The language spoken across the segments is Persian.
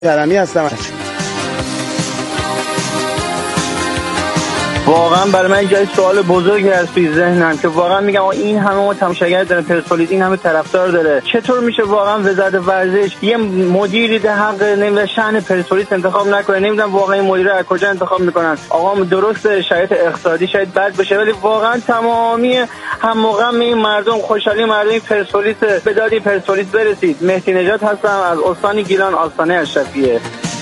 کرمی هستم. واقعا برای من یه سوال بزرگی هست توی ذهنم که واقعا میگم این همه تماشاگر داره پرسپولیس، این همه طرفدار داره، چطور میشه واقعا وزارت ورزش یه مدیری ده حق نمیدونم شأن پرسپولیس انتخاب نکنه؟ نمیدونم واقعا این مدیر رو از کجا انتخاب میکنن. آقا درسته شرایط اقتصادی شاید بد بشه، ولی واقعا تمامی هم موقع این مردم خوشحالی مردم پرسپولیس به داد پرسپولیس برسید. مهدی نژاد هستم از استان گیلان، آستانه اشرفیه.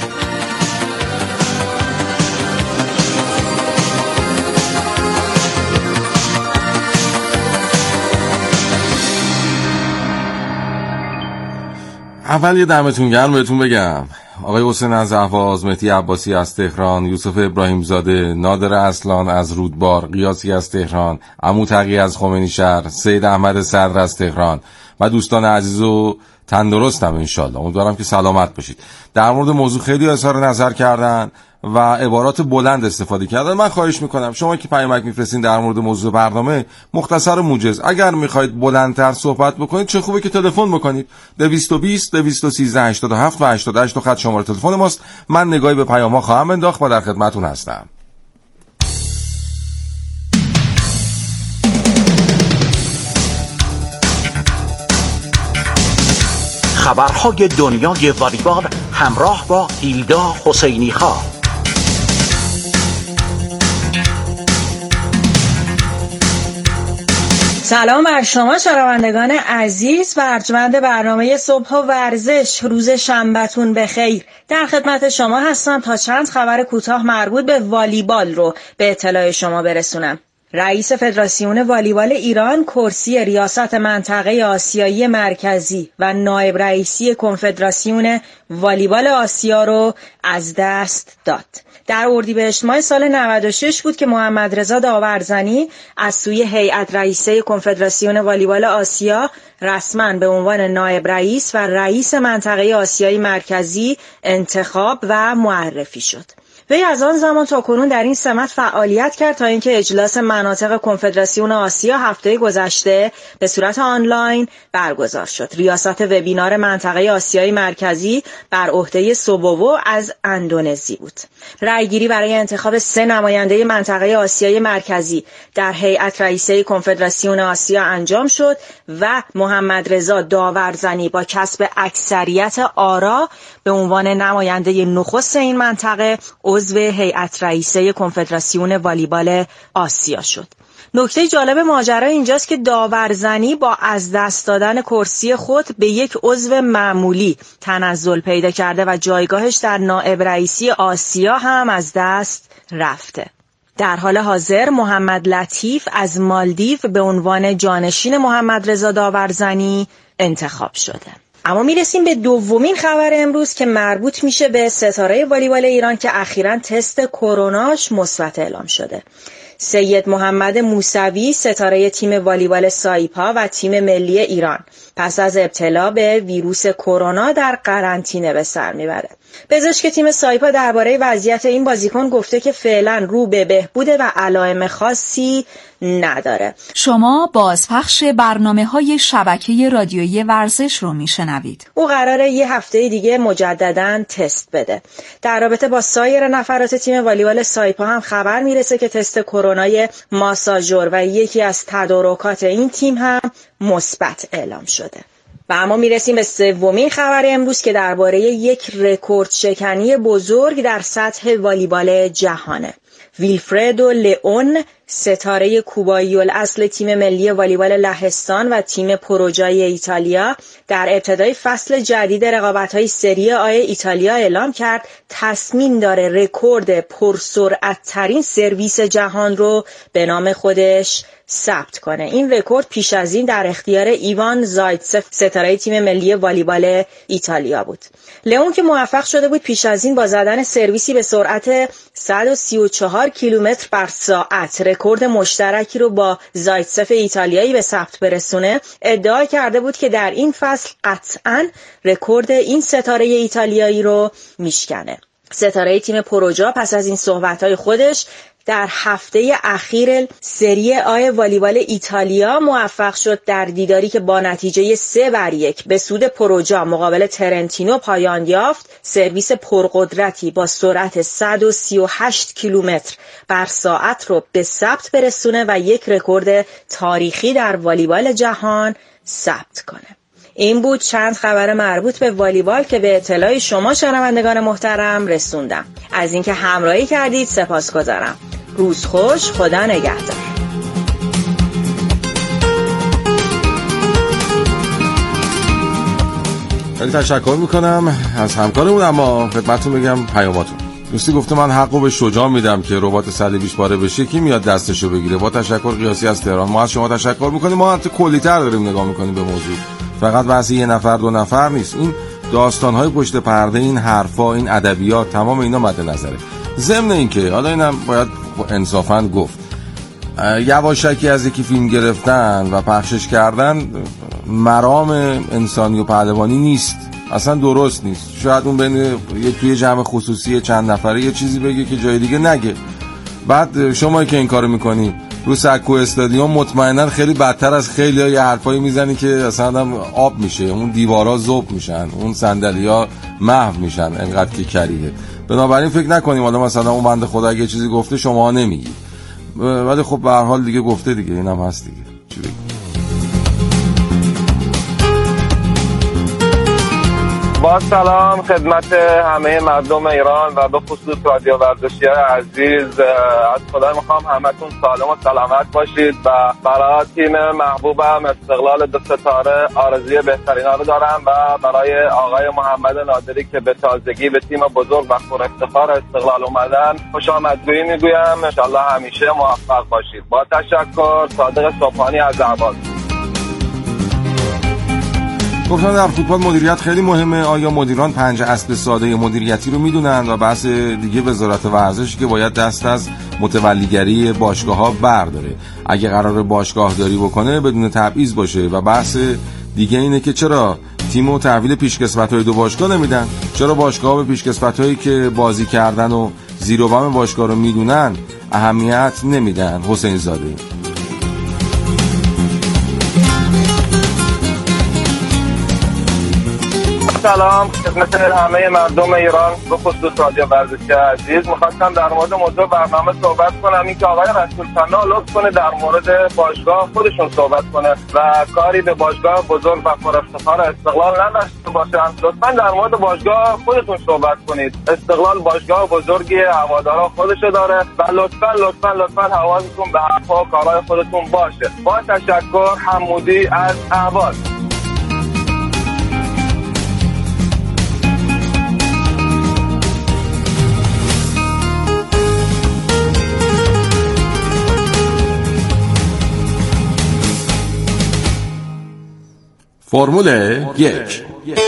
اول یه دمتون گرم بهتون بگم. آقای حسین از اهواز، مهدی عباسی از تهران، یوسف ابراهیم زاده، نادر اصلان از رودبار، قیاسی از تهران، عمو تقی از خمینی شهر، سید احمد صدر از تهران و دوستان عزیز و تندرستم انشالله. امیدوارم که سلامت باشید. در مورد موضوع خیلی اظهار نظر کردن و عبارات بلند استفاده کردن. من خواهش میکنم شما که پیامک میفرستین در مورد موضوع برنامه مختصر و موجز، اگر میخواید بلندتر صحبت بکنید چه خوبه که تلفن بکنید. 220 213 87 و 88 خط شماره تلفن ماست. من نگاهی به پیام‌ها خواهم انداخت و در خدمتتون هستم. خبرهای دنیای والیبال همراه با هیلدا حسینی خان. سلام بر شما شنوندگان عزیز و ارجمند برنامه صبح و ورزش. روز شنبه‌تون بخیر. در خدمت شما هستم تا چند خبر کوتاه مربوط به والیبال رو به اطلاع شما برسونم. رئیس فدراسیون والیبال ایران کرسی ریاست منطقه آسیایی مرکزی و نایب رئیسی کنفدراسیون والیبال آسیا رو از دست داد. در اردیبهشت ماه سال 96 بود که محمد رضا داورزنی از سوی هیئت رئیسه کنفدراسیون والیبال آسیا رسما به عنوان نایب رئیس و رئیس منطقه آسیایی مرکزی انتخاب و معرفی شد. وی از آن زمان تا کنون در این سمت فعالیت کرد تا اینکه اجلاس مناطق کنفدراسیون آسیا هفته گذشته به صورت آنلاین برگزار شد. ریاست وبینار منطقه آسیای مرکزی بر عهده سوبوو از اندونزی بود. رأیگیری برای انتخاب 3 نماینده منطقه آسیای مرکزی در هیئت رئیسه کنفدراسیون آسیا انجام شد و محمد رضا داورزنی با کسب اکثریت آرا به عنوان نماینده نخست این منطقه عضو هیئت رئیسه کنفدراسیون والیبال آسیا شد. نکته جالب ماجرا اینجاست که داورزنی با از دست دادن کرسی خود به یک عضو معمولی تنزل پیدا کرده و جایگاهش در نایب رئیسی آسیا هم از دست رفته. در حال حاضر محمد لطیف از مالدیو به عنوان جانشین محمد رضا داورزنی انتخاب شده. اما میرسیم به دومین خبر امروز که مربوط میشه به ستاره والیبال ایران که اخیراً تست کروناش مثبت اعلام شده. سید محمد موسوی ستاره تیم والیبال سایپا و تیم ملی ایران پس از ابتلا به ویروس کرونا در قرنطینه به سر میبره. پزشک تیم سایپا درباره وضعیت این بازیکن گفته که فعلا رو به بهبوده و علائم خاصی نداره. شما بازپخش برنامه‌های شبکه رادیویی ورزش رو میشنوید. او قراره یه هفته دیگه مجدداً تست بده. در رابطه با سایر نفرات تیم والیبال سایپا هم خبر میرسه که تست کرونای ماساژور و یکی از تدارکات این تیم هم مثبت اعلام شده. و اما میرسیم به سومین خبر امروز که درباره یک رکورد شکنی بزرگ در سطح والیبال جهانه. ویلفردو لئون ستاره کوبایی الاصل تیم ملی والیبال لهستان و تیم پروجای ایتالیا در ابتدای فصل جدید رقابت‌های سری آ ایتالیا اعلام کرد تصمیم داره رکورد پرسرعت‌ترین سرویس جهان رو به نام خودش ثبت کنه. این رکورد پیش از این در اختیار ایوان زایتسف ستاره تیم ملی والیبال ایتالیا بود. لئون که موفق شده بود پیش از این با زدن سرویسی به سرعت 134 کیلومتر بر ساعت رکورد مشترکی رو با زایتسف ایتالیایی به ثبت برسونه، ادعا کرده بود که در این فصل قطعاً رکورد این ستاره ایتالیایی رو میشکنه. ستاره تیم پروجا پس از این صحبت‌های خودش در هفته اخیر سری آ والیبال ایتالیا موفق شد در دیداری که با نتیجه 3-1 به سود پروجا مقابل ترنتینو پایان یافت، سرویس پرقدرتی با سرعت 138 کیلومتر بر ساعت رو به ثبت برسونه و یک رکورد تاریخی در والیبال جهان ثبت کنه. این بود چند خبر مربوط به والیبال که به اطلاع شما شنوندگان محترم رسوندم. از اینکه همراهی کردید سپاسگزارم. روز خوش، خدا نگهدار. خیلی تشکر میکنم از همکارمون، اما خدمتتون بگم پیاماتون. دوستی گفته من حقو به شجاع میدم که ربات صلیبیش پاره بشه، کی میاد دستشو بگیره؟ با تشکر قیاسی از تهران. ما از شما تشکر میکنیم. ما حتی کلی‌تر داریم نگاه میکنیم به موضوع، فقط بحث یه نفر دو نفر نیست. این داستان‌های پشت پرده، این حرفا، این ادبیات، تمام اینا مد نظره. ضمن این که حالا اینم باید انصافاً گفت، یواشکی از یکی فیلم گرفتن و پخشش کردن مرام انسانی و پهلوانی نیست، اصلا درست نیست. شاید اون بین توی جمع خصوصی چند نفره یه چیزی بگه که جای دیگه نگه. بعد شمایی که این کارو میکنی رو سکو استادیوم مطمئنا خیلی بدتر از خیلی ها یه حرفایی میزنی که اصلا هم آب میشه، اون دیوارا ذوب میشن، اون صندلی‌ها محو میشن، انقدر که کریه. بنابراین فکر نکنیم حالا مثلا اون بنده خدا اگه چیزی گفته شما نمیگید، ولی خب به هر حال دیگه گفته دیگه، اینم هست دیگه. چی بگیم؟ با سلام خدمت همه مردم ایران و به خصوص رادیو ورزشی عزیز. از خدا میخوام همتون سالم و سلامت باشید و برای تیم محبوبم استقلال 2 ستاره آرزوی بهترینا رو دارم و برای آقای محمد نادری که به تازگی به تیم بزرگ و پر افتخار استقلال اومدن خوش آمدگویی میگویم. ان شاءالله همیشه موفق باشید. با تشکر. صادق صبحانی از اهواز. گفتن در فوتبال مدیریت خیلی مهمه. آیا مدیران 5 اصل ساده مدیریتی رو میدونن؟ و بحث دیگه وزارت ورزش که باید دست از متولیگری باشگاه‌ها برداره، اگه قرار باشگاه داری بکنه بدون تبعیض باشه. و بحث دیگه اینه که چرا تیمو تحویل پیشکسوت‌های 2 باشگاه نمیدن؟ چرا باشگاه‌ها به پیشکسوت‌هایی که بازی کردن و زیر و بم باشگاه رو میدونن اهمیت نمیدن؟ حسین زاده. سلام خدمت همه مردم ایران به خصوص رادیو ورزشی عزیز. می‌خواستم در مورد موضوع برنامه صحبت کنم، این که آقای رسول فنا لطف کنه در مورد باشگاه خودشون صحبت کنه و کاری به باشگاه بزرگ و پر افتخار استقلال نداشته باشن. لطفاً در مورد باشگاه خودتون صحبت کنید. استقلال باشگاه بزرگی، هوادارا خودشو داره و لطفاً حواستون به حرفا و کارهای خودتون باشه. با تشکر. حمودی از اهواز. فرمول 1.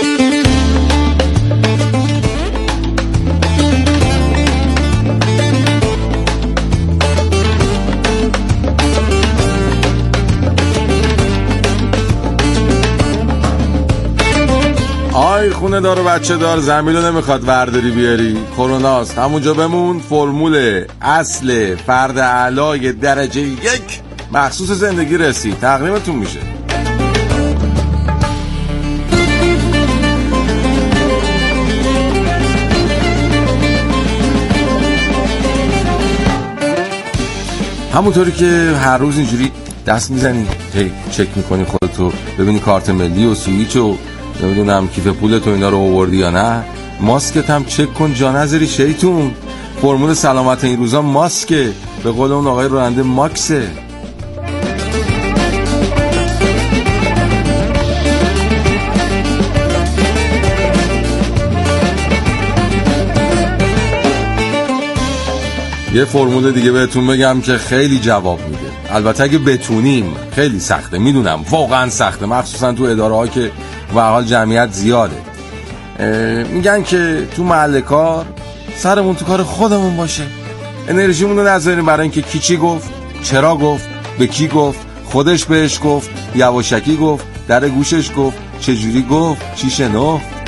آی خونه دار و بچه دار، زمینو نمیخواد ورداری بیاری، کروناست، همونجا بمون. فرمول اصل فرد اعلای درجه 1 مخصوص زندگی رسید، تقدیمتون میشه. همونطوری که هر روز اینجوری دست میزنی چک میکنی خودتو، ببینی کارت ملی و سویچ و نمیدونم کیف پولتو اینا رو آوردی یا نه، ماسکت هم چک کن جا نذاری شیطون. فرمول سلامت این روزا ماسکه، به قول اون آقای راننده ماکسه. یه فرمول دیگه بهتون بگم که خیلی جواب میده، البته اگه بتونیم. خیلی سخته، میدونم واقعا سخته، مخصوصا تو اداره ها که به حال جمعیت زیاده. میگن که تو محل کار سرمون تو کار خودمون باشه، انرژیمون رو نذاریم برای اینکه کی چی گفت، چرا گفت، به کی گفت، خودش بهش گفت، یواشکی گفت، در گوشش گفت، چجوری گفت، چی شنفت.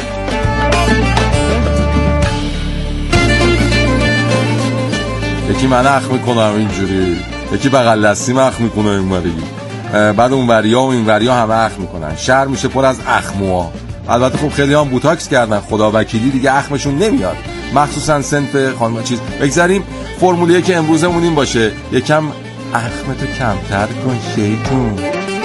یکی من اخ میکنم اینجوری، یکی بغل دستی اخ میکنه اینوری، بعد اون وریا و این وریا همه اخ میکنن، شهر میشه پر از اخموها. البته خب خیلی هم بوتاکس کردن، خدا وکیلی دیگه اخمشون نمیاد، مخصوصا صنف خانم چیز. بگذاریم فرمولیه که امروزمون این باشه، یکم اخمتو کمتر کن شیطون.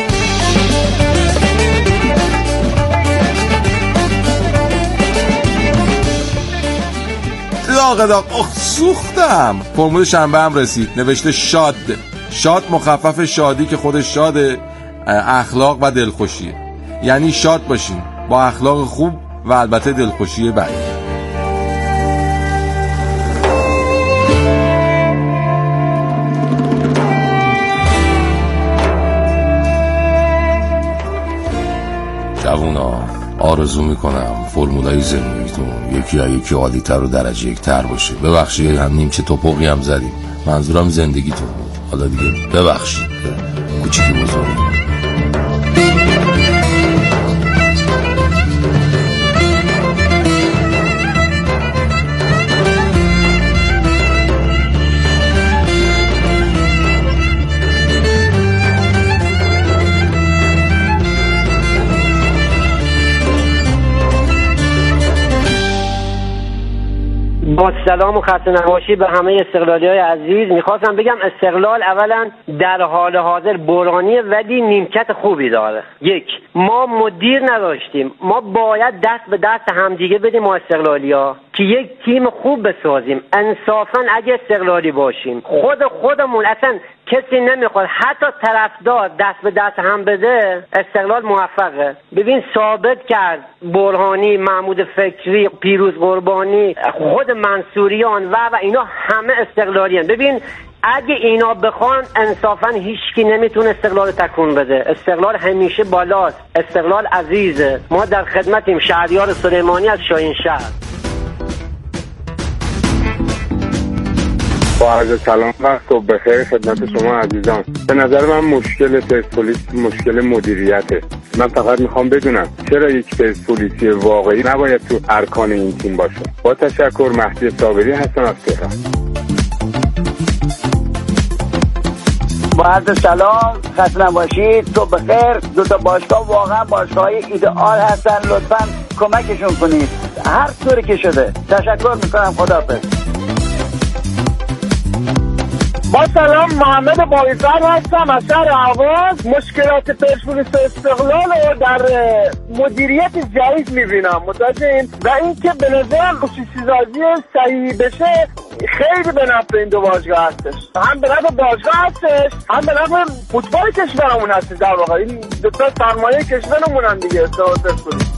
داغ سوختم. فرمول شنبه هم رسید، نوشته شاد. شاد مخفف شادی که خودش شاده، اخلاق و دلخوشیه. یعنی شاد باشین با اخلاق خوب و البته دلخوشی بد. جوونا آرزو میکنم فرمولای زندگیتون یکی عالی‌تر و درجه یک‌تر باشه. ببخشید هم نیمچه توپقی هم زدیم، منظورم زندگیتون بود. حالا دیگه ببخشید کوچیکی بزرگی. با سلام و خسته نباشی به همه استقلالی‌های عزیز. میخواستم بگم استقلال اولا در حال حاضر بحرانیه ولی نیمکت خوبی داره. یک، ما مدیر نداشتیم، ما باید دست به دست همدیگه بدیم ما استقلالیا که یک تیم خوب بسازیم. انصافا اگه استقلالی باشیم خودمون اصلا کسی نمیخواد، حتی طرفدار دست به دست هم بده استقلال موفقه. ببین ثابت کرد برهانی، محمود فکری، پیروز قربانی، خود منصوریان و اینا همه استقلالیان. ببین اگه اینا بخوان انصافا هیچکی نمیتونه استقلال رو تکون بده. استقلال همیشه بالاست، استقلال عزیزه. ما در خدمتیم. شهریار سلیمانی از شاهین شهر. با عرض سلام و صبح بخیر خدمت شما عزیزان. به نظر من مشکل پرسپولیس مشکل مدیریته. من فقط میخوام بدونم چرا یک پرسپولیسی واقعی نباید تو ارکان این تیم باشه. با تشکر، مهدی صابری هستم از تهران. با عرض سلام، خسته نباشید، صبح بخیر. دو تا باشگاه واقعا باشگاه‌های ایدئال هستن، لطفاً کمکشون کنید هر طوری که شده. تشکر میکنم، خداحافظ. با سلام، محمد باقی‌زاد هستم از شهر اهواز. مشکلات پرسپولیس استقلال رو در مدیریت جدید میبینم، متوجهین؟ و اینکه به نظرم خصوصی‌سازی صحیح بشه خیلی به نفع این دو باشگاه هستش. هم به نفع باشگاه هستش، هم به نفع فوتبال کشورمون هستش. در واقع این دو تا سرمایه کشورمون هم دیگه پرسپولیس.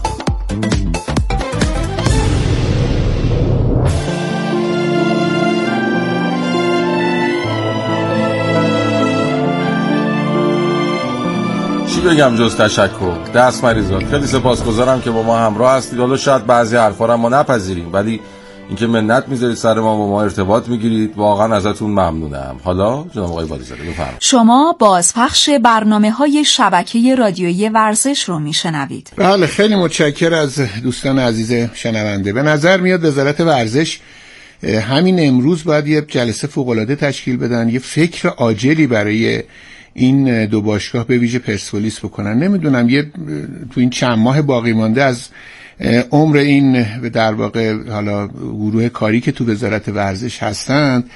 چی بگم جز تشکر. دست مریضات، خیلی سپاسگزارم که با ما همراه هستید. حالا شاید بعضی حرفا رو ما نپذیریم، ولی اینکه منت میذارید سر ما، با ما ارتباط میگیرید، واقعا ازتون ممنونم. حالا جناب آقای باقی‌زاده بفرمایید. شما بازپخش برنامه‌های شبکه رادیویی ورزش رو میشنوید. بله، خیلی متشکرم از دوستان عزیز شنونده. به نظر میاد وزارت ورزش همین امروز باید یه جلسه فوق‌العاده تشکیل بدن، یه فکر عاجلی برای این دو باشگاه به ویژه پرسپولیس بکنن. نمیدونم تو این چند ماه باقی مانده از عمر این در واقع حالا گروه کاری که تو وزارت ورزش هستند،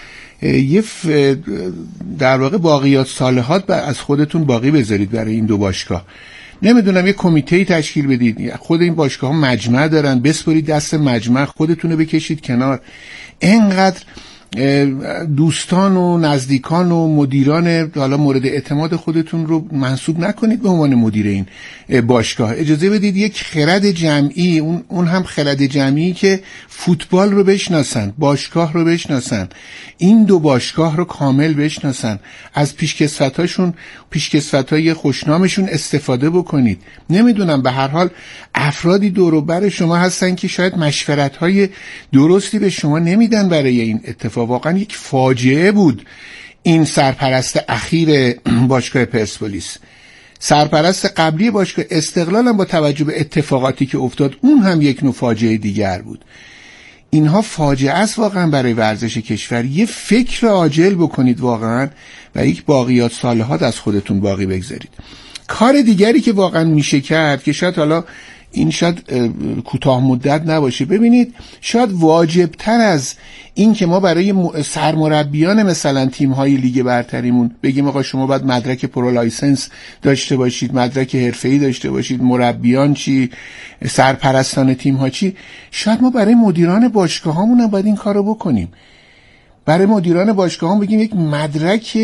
در واقع باقیات صالحات از خودتون باقی بذارید برای این دو باشگاه. نمیدونم یه کمیته‌ای تشکیل بدید. خود این باشگاه ها مجمع دارن، بسپرید دست مجمع، خودتونو بکشید کنار. اینقدر دوستان و نزدیکان و مدیران حالا مورد اعتماد خودتون رو منصوب نکنید به عنوان مدیر این باشگاه. اجازه بدید یک خرد جمعی، اون هم خرد جمعی که فوتبال رو بشناسن، باشگاه رو بشناسن، این دو باشگاه رو کامل بشناسن، از پیشکسوت‌های خوشنامشون استفاده بکنید. نمیدونم، به هر حال افرادی دور و بر شما هستن که شاید مشورت‌های درستی به شما نمیدن برای این اتفاق. واقعا یک فاجعه بود این سرپرست اخیر باشگاه پرسپولیس. سرپرست قبلی باشگاه استقلال هم با توجه به اتفاقاتی که افتاد اون هم یک نوع فاجعه دیگر بود. اینها فاجعه است واقعا برای ورزش کشور. یه فکر عاجل بکنید واقعا و یک باقیات صالحات از خودتون باقی بگذارید. کار دیگری که واقعا میشه کرد که شاید حالا این شاید کوتاه مدت نباشه، ببینید شاید واجبتر از این که ما برای سرمربیان مثلا تیم‌های لیگ برتریمون بگیم آقا شما باید مدرک پرو لایسنس داشته باشید، مدرک حرفه‌ای داشته باشید، مربیان چی، سرپرستان تیم‌ها چی، شاید ما برای مدیران باشگاه‌هامون هم باید این کارو بکنیم. برای مدیران باشگاه هم بگیم یک مدرک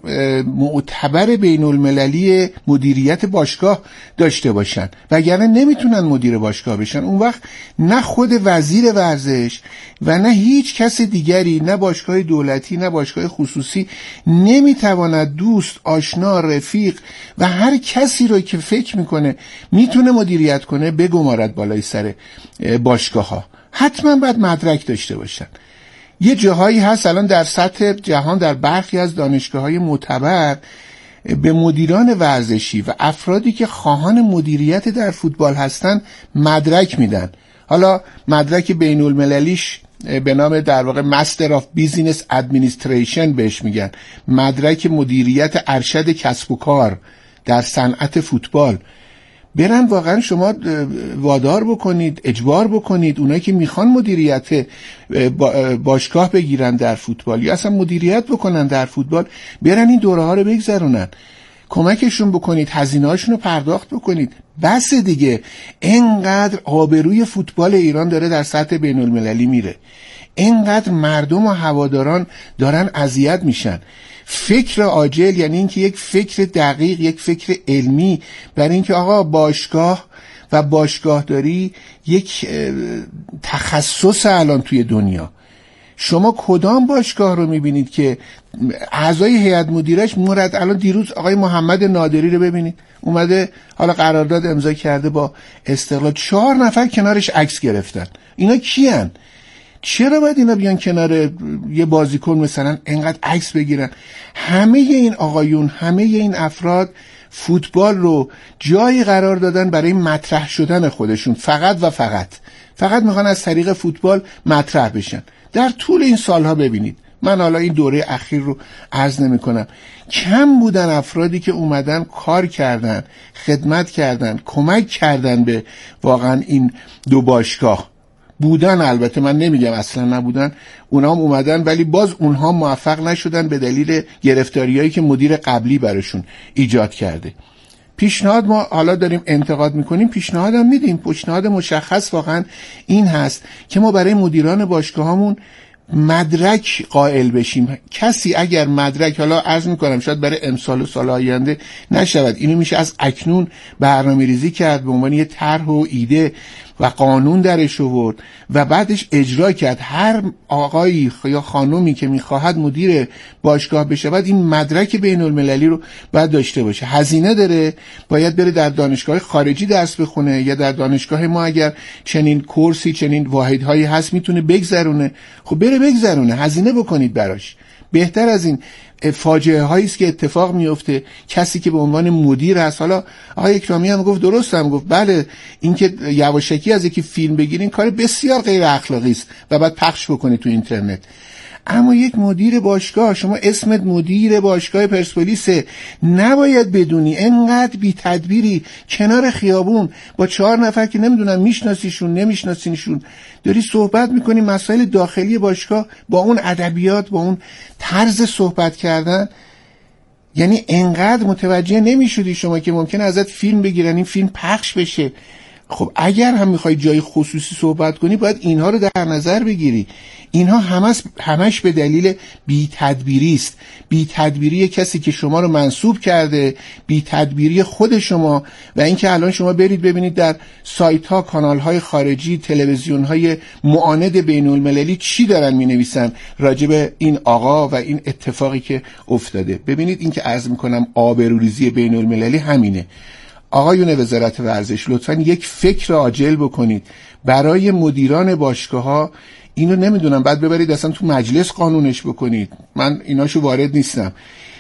معتبر بین المللی مدیریت باشگاه داشته باشن، وگرنه نمیتونن مدیر باشگاه بشن. اون وقت نه خود وزیر ورزش و نه هیچ کس دیگری، نه باشگاه دولتی نه باشگاه خصوصی، نمیتواند دوست، آشنا، رفیق و هر کسی رو که فکر میکنه میتونه مدیریت کنه بگمارد بالای سر باشگاه ها. حتما باید مدرک داشته باشن. یه جاهایی هست الان در سطح جهان در برخی از دانشگاه‌های معتبر به مدیران ورزشی و افرادی که خواهان مدیریت در فوتبال هستن مدرک میدن. حالا مدرک بین المللیش به نام در واقع مستر آف بیزینس ادمنستریشن بهش میگن، مدرک مدیریت ارشد کسب و کار در صنعت فوتبال. برن واقعا شما وادار بکنید، اجبار بکنید اونایی که میخوان مدیریت باشگاه بگیرن در فوتبال یا اصلا مدیریت بکنن در فوتبال، برن این دوره ها رو بگذرونن، کمکشون بکنید، هزینه هاشون رو پرداخت بکنید. بس دیگه، اینقدر آبروی فوتبال ایران داره در سطح بین المللی میره، اینقدر مردم و هواداران دارن اذیت میشن. فکر عاجل یعنی اینکه یک فکر دقیق، یک فکر علمی برای اینکه آقا باشگاه و باشگاهداری یک تخصص الان توی دنیا. شما کدام باشگاه رو میبینید که اعضای هیئت مدیرش الان دیروز آقای محمد نادری رو ببینید اومده حالا قرارداد امضا کرده با استقلال، 4 نفر کنارش عکس گرفتن. اینا کیان؟ چرا باید اینا بیان کنار یه بازیکن مثلا اینقدر عکس بگیرن؟ همه این آقایون، همه این افراد فوتبال رو جایی قرار دادن برای مطرح شدن خودشون، فقط و فقط میخوان از طریق فوتبال مطرح بشن. در طول این سالها ببینید، من حالا این دوره اخیر رو عرض نمی کنم، کم بودن افرادی که اومدن کار کردن، خدمت کردن، کمک کردن به واقعا این دو باشگاه. بودن، البته من نمیگم اصلا نبودن، اونا هم اومدن ولی باز اونها موفق نشدن به دلیل گرفتاریایی که مدیر قبلی براشون ایجاد کرده. پیشنهاد ما حالا داریم انتقاد میکنیم، پیشنهاد هم میدیم. پیشنهاد مشخص واقعا این هست که ما برای مدیران باشگاهامون مدرک قائل بشیم. کسی اگر مدرک، حالا عرض میکنم شاید برای امسال و سال آینده نشود، اینو میشه از اکنون برنامه ریزی کرد، به عنوان یه طرح و ایده و قانون درش آورد و بعدش اجرا کرد. هر آقایی یا خانومی که میخواهد مدیر باشگاه بشود این مدرک بین المللی رو باید داشته باشه. هزینه داره، باید بره در دانشگاه خارجی درس بخونه یا در دانشگاه ما اگر چنین کورسی، چنین واحدهایی هست میتونه بگذرونه، خب بره بگذرونه، هزینه بکنید براش. بهتر از این فاجعه هایی است که اتفاق میفته. کسی که به عنوان مدیر هست، حالا آقای اکرامی هم گفت، درست هم گفت، بله اینکه یواشکی از یکی فیلم بگیرین کار بسیار غیر اخلاقی است و بعد پخش بکنید تو اینترنت. اما یک مدیر باشگاه، شما اسمت مدیر باشگاه پرسپولیس، نباید بدونی انقدر بی تدبیری کنار خیابون با 4 نفر که نمیدونم میشناسیشون نمیشناسینشون داری صحبت میکنی مسائل داخلی باشگاه با اون ادبیات، با اون طرز صحبت کردن. یعنی انقدر متوجه نمیشدی شما که ممکنه ازت فیلم بگیرن، این فیلم پخش بشه. خب اگر هم میخوای جای خصوصی صحبت کنی باید اینها رو در نظر بگیری. اینها همش به دلیل بی‌تدبیری است. بی‌تدبیری کسی که شما رو منصوب کرده، بی‌تدبیری خود شما و اینکه الان شما برید ببینید در سایت ها، کانال های خارجی، تلویزیون های معاند بین المللی چی دارن مینویسن راجع به این آقا و این اتفاقی که افتاده. ببینید این که عرض میکنم آبروریزی بین المللی همینه. آقایون وزارت ورزش لطفاً یک فکر عاجل بکنید برای مدیران باشگاه ها. اینو نمیدونم بعد ببرید اصلا تو مجلس قانونش بکنید، من ایناشو وارد نیستم.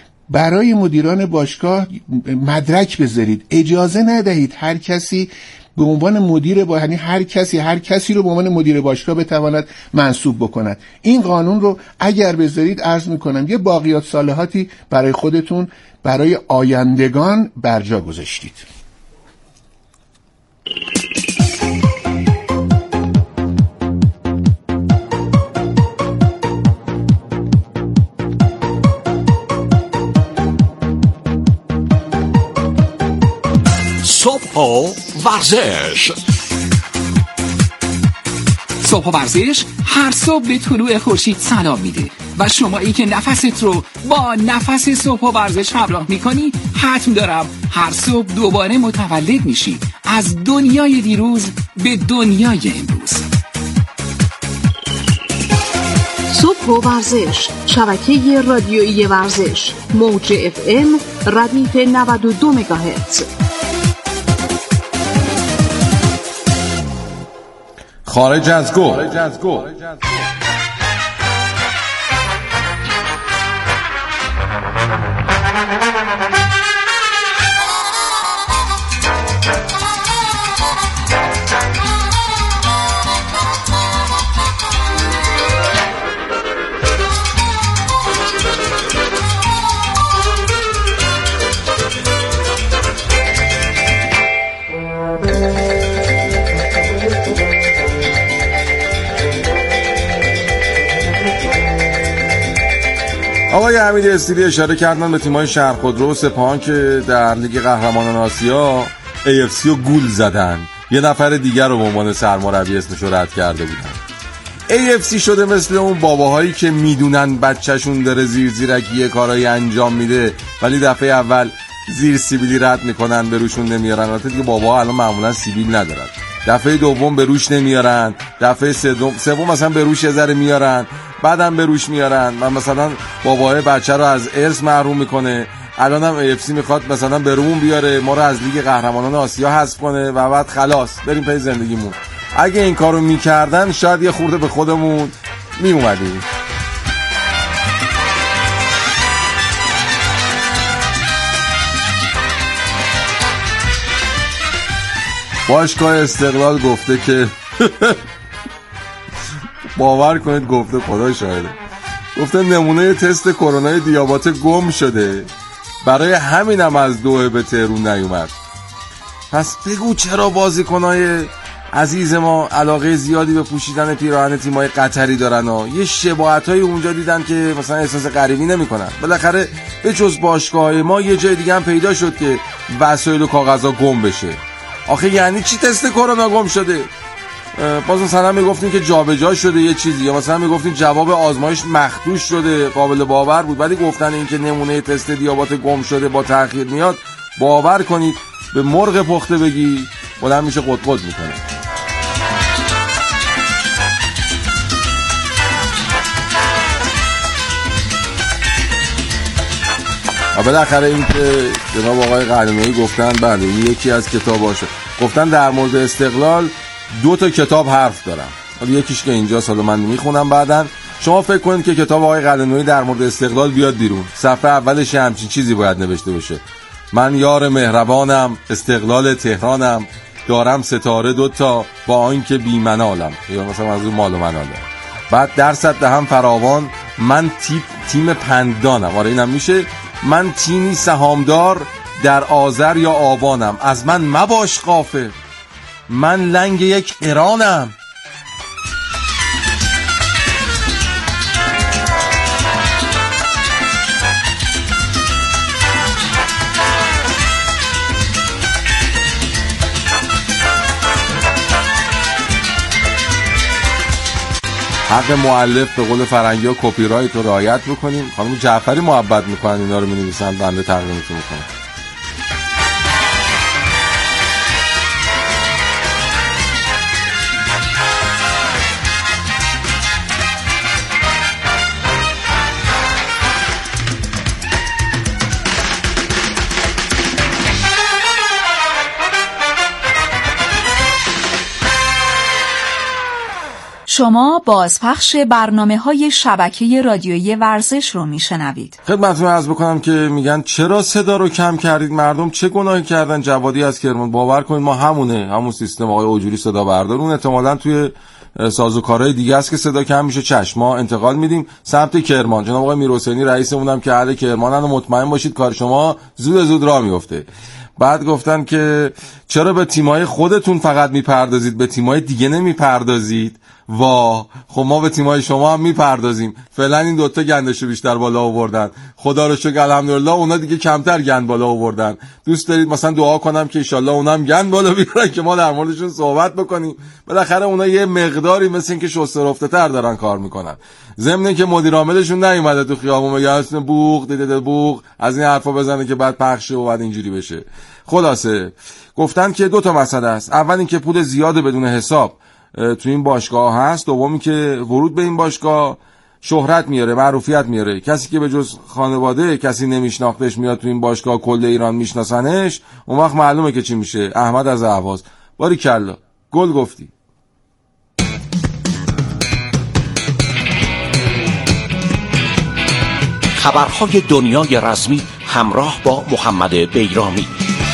برای مدیران باشگاه مدرک بذارید، اجازه ندهید هر کسی به عنوان مدیر یعنی هر کسی رو به عنوان مدیر باشگاه بتواند منصوب بکند. این قانون رو اگر بذارید عرض میکنم یه باقیات صالحاتی برای خودتون برای آیندگان برجا گذاشتید. صبح و ورزش. صبح و ورزش هر صبح به طلوع خورشید سلام میده و شمایی که نفست رو با نفس صبح و ورزش همراه میکنی حتم دارم هر صبح دوباره متولد میشی از دنیای دیروز به دنیای امروز. صبح و ورزش، شبکه رادیویی ورزش، موج FM ردیف 92 مگاهرتز. خارج از گل. آقای حمید استیلی اشاره کردن به تیم‌های شهرخودرو و سپاهان که در لیگ قهرمانان آسیا AFC رو گول زدن. یه نفر دیگر رو به عنوان سرمربی اسمش رو رد کرده بودن. AFC شده مثل اون باباهایی که میدونن بچهشون داره زیرکی کارایی انجام میده ولی دفعه اول زیر سیبیلی رد میکنن به روشون نمیارن. البته دیگه باباها الان معمولا سیبیل ندارن. دفعه دوم به روش نمیارن، دفعه سوم مثلا به روش یه ذره میارن، بعدم به روش میارن و مثلا بابای بچه رو از ارث محروم میکنه. الان هم AFC میخواد مثلا به رومون بیاره، ما رو از لیگ قهرمانان آسیا حذف کنه و بعد خلاص بریم پی زندگیمون. اگه این کارو میکردن شاید یه خورده به خودمون میومدیم. باشگاه استقلال گفته که باور کنید گفته، خدا شاهده، گفته نمونه تست کرونا دیابات گم شده، برای همینم از دوحه به تهرون نیومد. پس بگو چرا بازیکنای عزیز ما علاقه زیادی به پوشیدن پیراهن تیمای قطری دارن و یه شباهتای اونجا دیدن که مثلا احساس غریبی نمیکنن. بالاخره به جز باشگاه‌های ما یه جای دیگه هم پیدا شد که وسایل و کاغذها گم بشه. آخه یعنی چی تست کرونا گم شده؟ باز مثلا میگفتین که جابجا شده یه چیزی، یا مثلا میگفتین جواب آزمایش مخدوش شده، قابل باور بود، ولی گفتن این که نمونه تست دیابات گم شده با تأخیر میاد، باور کنید به مرغ پخته بگی بلند میشه قط قط میکنه. و بالاخره این که جناب آقای قلمه‌ای گفتن بله این یکی از کتاباشه، گفتن در مورد استقلال 2 تا کتاب حرف دارم، یکیش که اینجا سال من میخونم بعدن شما فکر کنید که کتاب آقای قلمه‌ای در مورد استقلال بیاد بیرون، صفحه اولش همچین چیزی باید نوشته باشه: من یار مهربانم، استقلال تهرانم، دارم ستاره 2 تا با آنکه بی‌منالم، یا مثلا از اون مال و منال. بعد درصد دهم فراوان، من تیم پندانم، آره اینم میشه، من تیمی سهامدار در آذر یا آبانم، از من مباش غافل، من لنگ یک ایرانم. حق مؤلف به قول فرنگی ها کپی رایت رو رعایت بکنیم. خانم جعفری محبت میکنن اینا رو مینویسن، بنده تقدیمتون میکنم. شما بازپخش برنامه‌های شبکه رادیویی ورزش رو میشنوید. خدمتتون عرض بکنم که میگن چرا صدا رو کم کردید؟ مردم چه گناهی کردن؟ جوادی از کرمان. باور کنید ما همون سیستم آقای اوجوری صدا بردار، اون احتمالاً توی سازوکارهای دیگه است که صدا کم میشه. چشم ما انتقال میدیم سمت کرمان. جناب آقای میرحسینی رئیسمون هم که اهل کرمانن و مطمئن باشید کار شما زود راه میفته. بعد گفتن که چرا به تیمای خودتون فقط میپردازید، به تیمای دیگه نمیپردازید؟ خب ما به تیمای شما هم میپردازیم. فعلا این دوتا گندشو بیشتر بالا آوردن، خدا رو شکر الحمدلله. اونا دیگه کمتر گند بالا آوردن. دوست دارید مثلا دعا کنم که ان اونم گند بالا بیارن که ما در موردشون صحبت بکنیم؟ بالاخره اونا یه مقداری مثل این که شسته رفته تر دارن کار میکنن. ضمن که مدیر عاملشون نیومده تو خیابون بگه اصلا بوق از این حرفا بزنه که بعد پخشه و بعد اینجوری بشه. خلاصه گفتن که دو تا مسئله است. اول این که پول زیاد بدون حساب تو این باشگاه هست، دومی که ورود به این باشگاه شهرت میاره، معروفیت میاره. کسی که به جز خانواده کسی نمیشناختش میاد تو این باشگاه، کل ایران میشناسنش، اون وقت معلومه که چی میشه. احمد از اهواز، باریکلا، گل گفتی. خبرهای دنیای رسمی همراه با محمد بیرامی.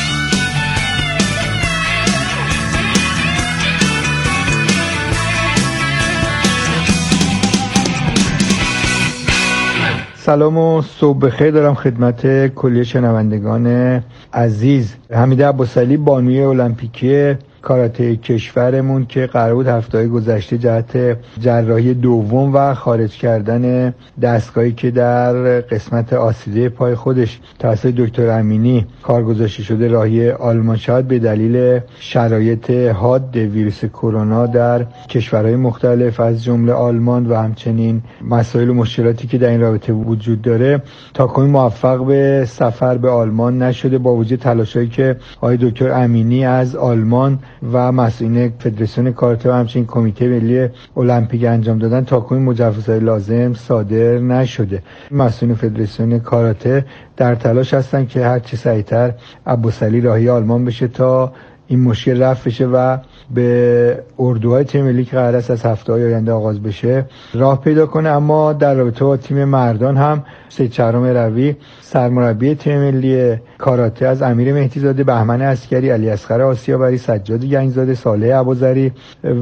سلام و صبح بخیر دارم خدمت کلیه شنوندگان عزیز. حمیده عباسعلی بانوی المپیکی کاراته کشورمون که قرار بود هفته‌های گذشته جهت جراحی دوم و خارج کردن دستگاهی که در قسمت آسیده پای خودش توسط دکتر امینی کارگذاشته شده راهی آلمان شد، به دلیل شرایط حاد ویروس کرونا در کشورهای مختلف از جمله آلمان و همچنین مسائل و مشکلاتی که در این رابطه وجود داره، تا کنون موفق به سفر به آلمان نشده. با وجود تلاشایی که آقای دکتر امینی از آلمان و مسئولین فدراسیون کاراته و همچنین کمیته ملی المپیک انجام دادن، تا کنون مجوزهای لازم صادر نشده. مسئولین فدراسیون کاراته در تلاش هستن که هر چه سریعتر عباسعلی راهی آلمان بشه تا این مشکل رفع بشه و به اردوهای تیم ملی که قرار است از هفته‌های آینده آغاز بشه راه پیدا کنه. اما در رابطه با تیم مردان هم سید شهرام روی سرمربی تیم ملی کاراته از امیر مهدیزاده، بهمن عسکری، علی اصغر آسیابری، سجاد گنجزاده، صالح ابوذری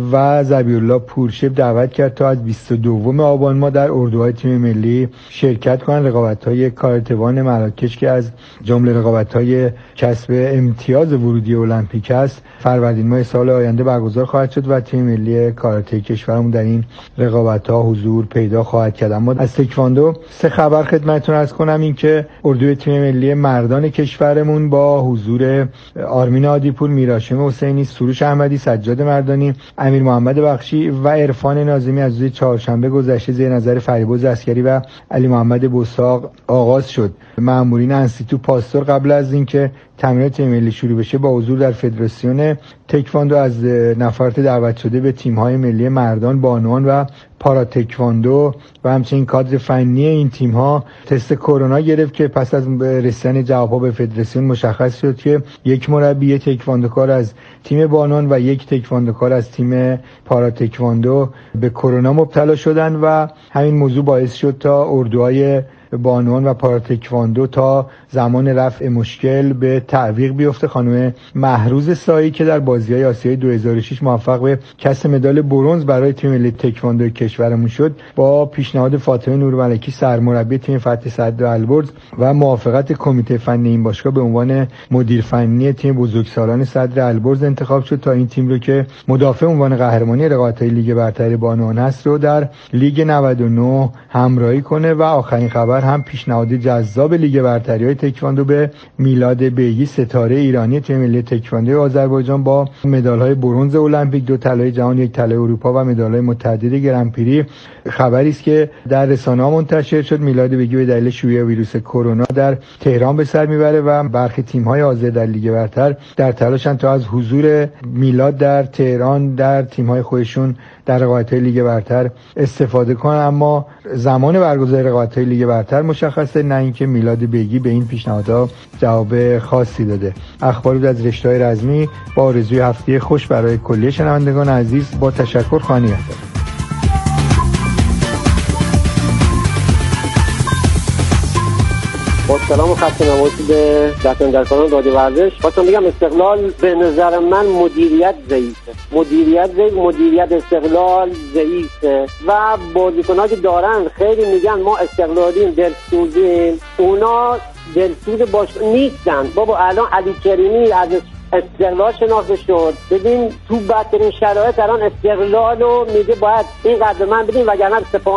و ذبیح‌الله پورشب دعوت کرد تا از 22 آبان ماه در اردوهای تیم ملی شرکت کنند. رقابت‌های کاراته‌وان مراکش که از جمله رقابت‌های کسب امتیاز ورودی المپیک است، فروردین ماه سال آینده برگزار خواهد شد و تیم ملی کاراته کشورمون در این رقابت‌ها حضور پیدا خواهد کرد. اما از تکواندو سه خبر خدمتتون عرض کنم. این که اردوی تیم ملی مردان کشورمون با حضور آرمین عادیپور، میرهاشم حسینی، سروش احمدی، سجاد مردانی، امیر محمد بخشی و عرفان ناظمی از روز چهارشنبه گذشته زیر نظر فریبرز عسکری و علی محمد بوساق آغاز شد. مأمورین انستیتو پاستور قبل از اینکه تمرینات تیم ملی شروع بشه با حضور در فدراسیون تکواندو از نفرات دعوت شده به تیم‌های ملی مردان، بانوان و پارا تکواندو و همچنین کادر فنی این تیم‌ها تست کرونا گرفت که پس از رسیدن جواب‌ها به فدراسیون مشخص شد که یک مربی تکواندوکار از تیم بانوان و یک تکواندوکار از تیم پارا تکواندو به کرونا مبتلا شدند و همین موضوع باعث شد تا اردوهای بانوان و پارا تکواندو تا زمان رفع مشکل به تعویق بیفته. خانم مهروز سایی که در بازی‌های آسیای 2006 موفق به کسب مدال برنز برای تیم ملی تکواندو کشورمون شد، با پیشنهاد فاطمه نورملکی سرمربی تیم فتح صدر البرز و موافقت کمیته فنی این باشگاه به عنوان مدیر فنی تیم بزرگسالان صدر البرز انتخاب شد تا این تیم رو که مدافع عنوان قهرمانی رقابت‌های لیگ برتر بانوان هست رو در لیگ 99 همراهی کنه. و آخرین خبر هم پیشنهاد جذاب لیگ برتری‌های تکواندو به میلاد بیگی، ستاره ایرانی تیم ملی تکواندو آذربایجان با مدال‌های برنز المپیک، 2 طلای جهان، 1 طلای اروپا و مدال‌های متعددی گرانپری. خبری است که در رسانه‌ها منتشر شد. میلاد بیگی به دلیل شیوع ویروس کرونا در تهران به سر میبره و برخی تیم‌های آذر در لیگ برتر در تلاشن تا از حضور میلاد در تهران در تیم‌های خودشون در رقابت‌های لیگ برتر استفاده کنن. اما زمان برگزاری رقابت‌های لیگ برتر مشخصه، نه اینکه میلاد بیگی به این پیشنهادها جواب خاصی داده. اخبار بود از رشته‌های رزمی. با آرزوی هفته خوش برای کلیه شنوندگان عزیز با تشکر خانی هستم. سلام و خسته نباشید به دستندرکاران رادیو ورزش. خواستم بگم استقلال به نظر من مدیریت ضعیفه. مدیریت استقلال ضعیفه و بازیکن‌ها که دارن خیلی میگن ما استقلالیم دلسوزیم، اونا دلسوز باش نیستن. بابا الان علی کریمی از استقلال شناخته شد. ببین تو بدترین شرایط الان استقلالو میگه باید این قدر من بدین وگرنه